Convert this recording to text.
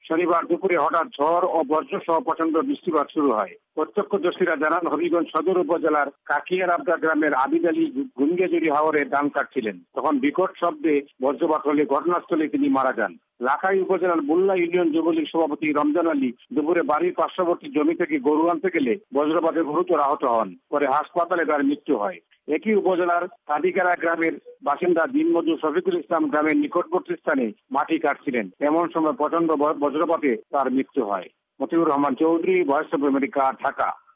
শনিবার দুপুরে হঠাৎ ঝড় ও বজ্র সহ প্রচন্ড বৃষ্টিপাত শুরু হয়। প্রত্যক্ষদর্শীরা জানান, হবিগঞ্জ সদর উপজেলার কাকিয়ারাবদা গ্রামের আবিদ আলী গুঙ্গেজুরি হাওরে ধান কাটছিলেন। তখন বিকট শব্দে বজ্রপাত হলে ঘটনাস্থলে তিনি মারা যান। লাখাই উপজেলার বুল্লা ইউনিয়ন যুবলীগ সভাপতি রমজান আলী দুপুরে বাড়ির পার্শ্ববর্তী জমি থেকে গরু আনতে গেলে বজ্রপাতে গুরুতর আহত হন। পরে হাসপাতালে তার মৃত্যু হয়। একই উপজেলার কাদিকারা গ্রামের বাসিন্দা দিনমজুর শফিকুল ইসলাম গ্রামের নিকটবর্তী স্থানে মাটি কাটছিলেন। এমন সময় প্রচন্ড বজ্রপাতে তার মৃত্যু হয়। Motiur Rahman Chowdhury, voice of America, Dhaka.